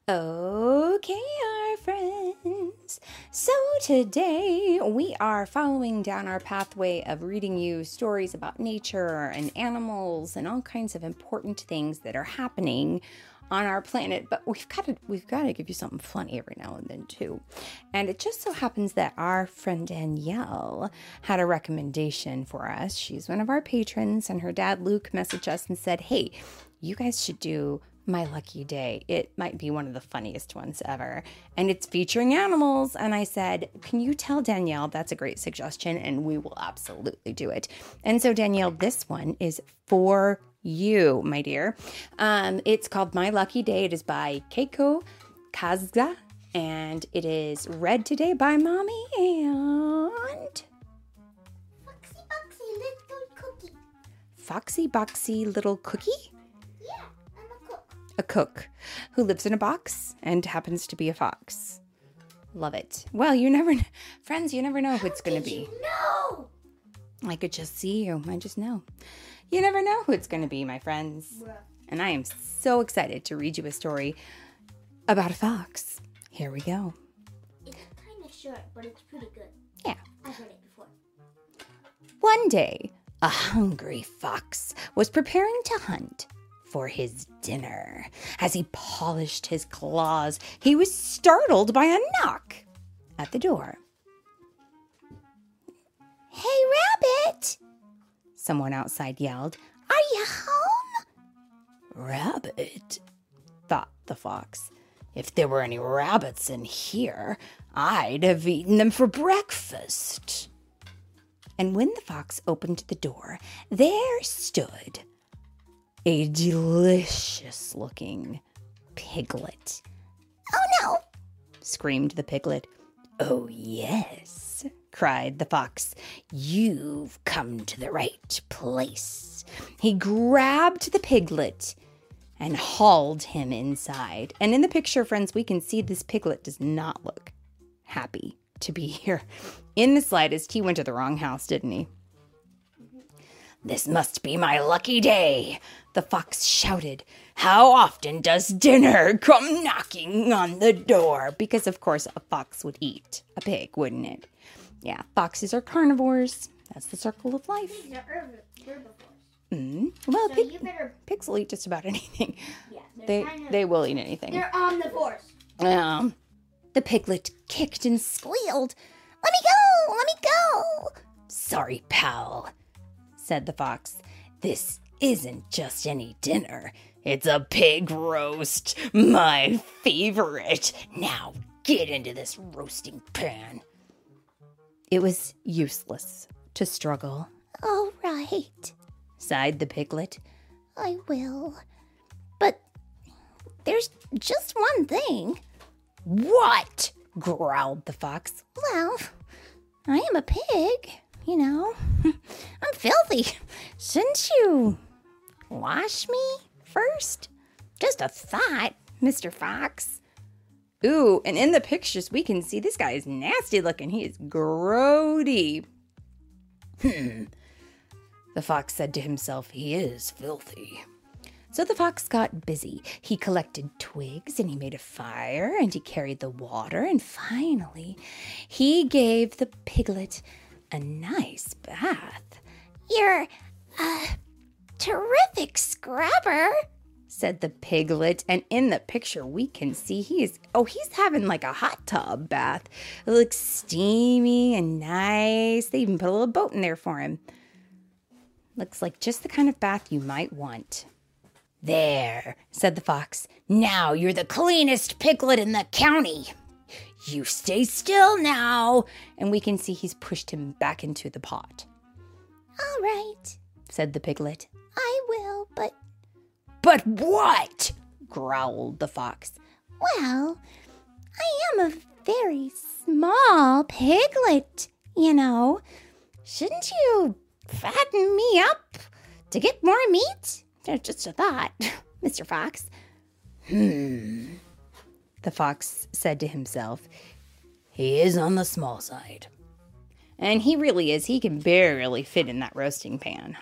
Okay, our friends. So today we are following down our pathway of reading you stories about nature and animals and all kinds of important things that are happening on our planet. But we've got to give you something funny every now and then too. And it just so happens that our friend Danielle had a recommendation for us. She's one of our patrons, and her dad Luke messaged us and said, "Hey, you guys should do My Lucky Day. It might be one of the funniest ones ever. And it's featuring animals." And I said, "Can you tell Danielle that's a great suggestion?" And we will absolutely do it. And so, Danielle, this one is for you, my dear. It's called My Lucky Day. It is by Keiko Kazuga. And it is read today by Mommy and Foxy Boxy Little Cookie. Foxy Boxy Little Cookie? Yeah, I'm a cook. A cook who lives in a box and happens to be a fox. Love it. Well, you never, friends, you never know who it's going to be. No! I could just see you. I just know. You never know who it's going to be, my friends. And I am so excited to read you a story about a fox. Here we go. It's kind of short, but it's pretty good. Yeah. I've read it before. One day, a hungry fox was preparing to hunt for his dinner. As he polished his claws, he was startled by a knock at the door. "Hey, Rabbit!" someone outside yelled. "Are you home?" "Rabbit?" thought the fox. "If there were any rabbits in here, I'd have eaten them for breakfast." And when the fox opened the door, there stood a delicious-looking piglet. "Oh, no!" screamed the piglet. "Oh, yes," cried the fox. "You've come to the right place." He grabbed the piglet and hauled him inside. And in the picture, friends, we can see this piglet does not look happy to be here in the slightest. He went to the wrong house, didn't he? "This must be my lucky day," the fox shouted. "How often does dinner come knocking on the door?" Because, of course, a fox would eat a pig, wouldn't it? Yeah, foxes are carnivores. That's the circle of life. These are herbivores. Well, So you better... pigs will eat just about anything. Yeah, They will eat anything. They're omnivores. The piglet kicked and squealed. "Let me go! Let me go!" "Sorry, pal," said the fox. "This isn't just any dinner. It's a pig roast, my favorite. Now get into this roasting pan." It was useless to struggle. "All right," sighed the piglet. "I will. But there's just one thing." "What?" growled the fox. "Well, I am a pig, you know. I'm filthy. Shouldn't you wash me first? Just a thought, Mr. Fox." Ooh, and in the pictures we can see this guy is nasty looking. He is grody. The fox said to himself, "He is filthy." So the fox got busy. He collected twigs and he made a fire and he carried the water, and finally he gave the piglet a nice bath. "You're a terrific scrubber," said the piglet, and in the picture we can see he's having like a hot tub bath. It looks steamy and nice. They even put a little boat in there for him. Looks like just the kind of bath you might want. "There," said the fox. "Now you're the cleanest piglet in the county. You stay still now." And we can see he's pushed him back into the pot. "All right," said the piglet. "I will, but..." "But what?" growled the fox. "Well, I am a very small piglet, you know. Shouldn't you fatten me up to get more meat? Just a thought, Mr. Fox." The fox said to himself. "He is on the small side." And he really is. He can barely fit in that roasting pan, huh?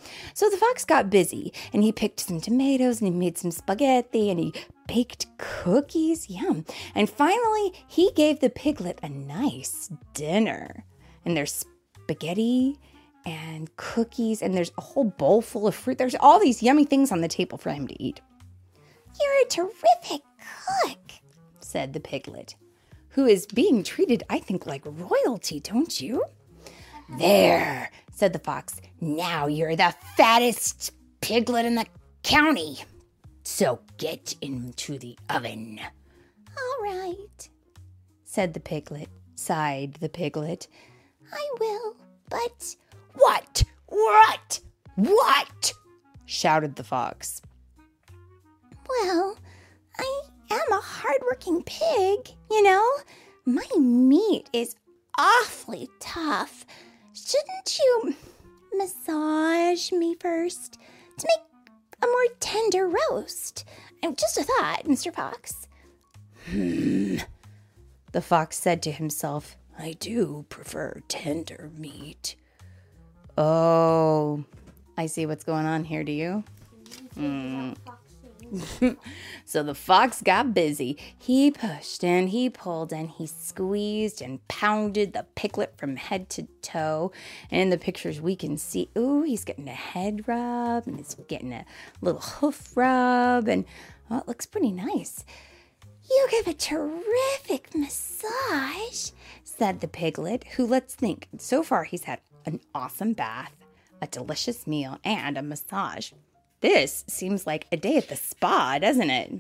So the fox got busy, and he picked some tomatoes, and he made some spaghetti, and he baked cookies. Yum. And finally, he gave the piglet a nice dinner. And there's spaghetti and cookies, and there's a whole bowl full of fruit. There's all these yummy things on the table for him to eat. You're a terrific cook, said the piglet, who is being treated, I think, like royalty, don't you? There, said the fox. Now you're the fattest piglet in the county. So get into the oven. All right, said the piglet, sighed the piglet. I will, but... What? What? What? Shouted the fox. Well, I am a hard-working pig, you know. My meat is awfully tough. Shouldn't you massage me first to make a more tender roast? Just a thought, Mr. Fox. The fox said to himself, I do prefer tender meat. Oh, I see what's going on here, do you? So the fox got busy. He pushed and he pulled and he squeezed and pounded the piglet from head to toe. And in the pictures we can see, ooh, he's getting a head rub and he's getting a little hoof rub. And well, it looks pretty nice. You give a terrific massage, said the piglet, who, let's think, so far he's had an awesome bath, a delicious meal, and a massage. This seems like a day at the spa, doesn't it?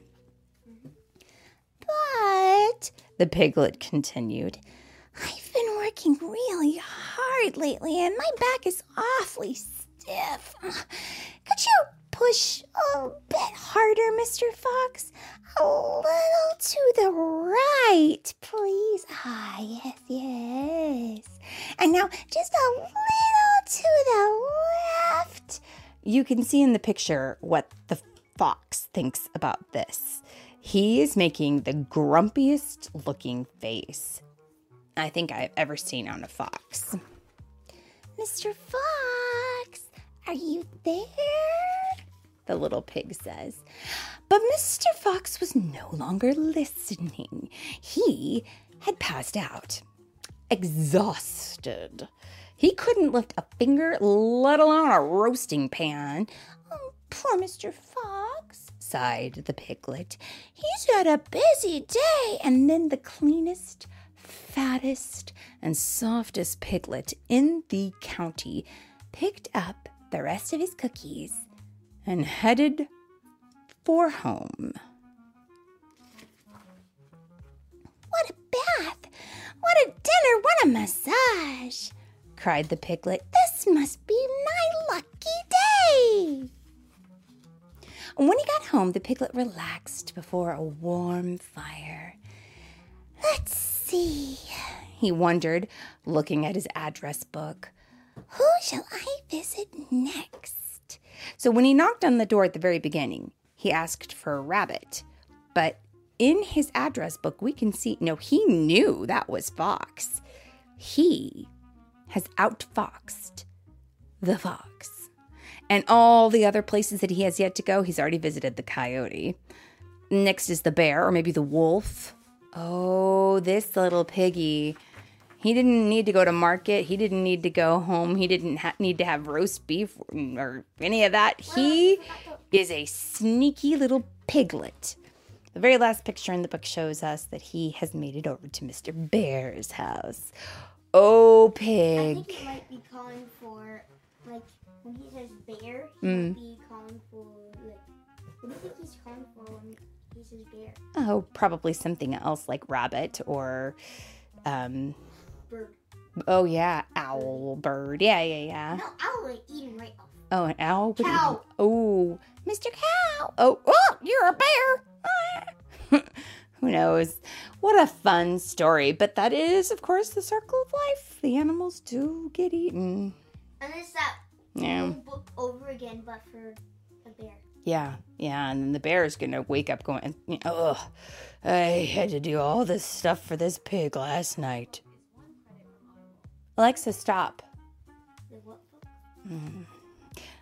But, the piglet continued, I've been working really hard lately and my back is awfully stiff. Could you push a bit harder, Mr. Fox? A little to the right, please. Ah, yes, yes. And now just a little to the left. You can see in the picture what the fox thinks about this. He is making the grumpiest looking face I think I've ever seen on a fox. Mr. Fox, are you there? The little pig says. But Mr. Fox was no longer listening. He had passed out, exhausted. He couldn't lift a finger, let alone a roasting pan. Oh, poor Mr. Fox, sighed the piglet. He's had a busy day. And then the cleanest, fattest, and softest piglet in the county picked up the rest of his cookies and headed for home. What a bath! What a dinner! What a massage! Cried the piglet. This must be my lucky day! When he got home, the piglet relaxed before a warm fire. Let's see, he wondered, looking at his address book. Who shall I visit next? So when he knocked on the door at the very beginning, he asked for a rabbit. But in his address book, we can see, no, he knew that was Fox. He has outfoxed the fox. And all the other places that he has yet to go, he's already visited the coyote. Next is the bear, or maybe the wolf. Oh, this little piggy. He didn't need to go to market. He didn't need to go home. He didn't need to have roast beef or any of that. He is a sneaky little piglet. The very last picture in the book shows us that he has made it over to Mr. Bear's house. Oh, pig. I think he might be calling for, like, when he says bear, he might be calling for, like, what do you think he's calling for when he says bear? Oh, probably something else like rabbit or, Bird. oh, yeah, owl, bird. Yeah. No, owl would eat him right off. Oh, an owl? Cow. Oh, Mr. Cow. oh, you're a bear. Who knows? What a fun story. But that is, of course, the circle of life. The animals do get eaten. And it's that book over again, but for a bear. Yeah. And then the bear is going to wake up going, ugh, I had to do all this stuff for this pig last night. Alexa, stop. The what book?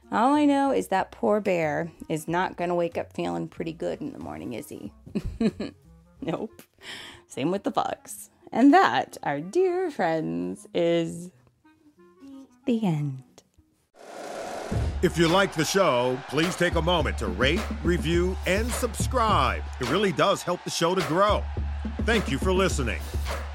All I know is that poor bear is not going to wake up feeling pretty good in the morning, is he? Nope. Same with the fox. And that, our dear friends, is the end. If you like the show, please take a moment to rate, review, and subscribe. It really does help the show to grow. Thank you for listening.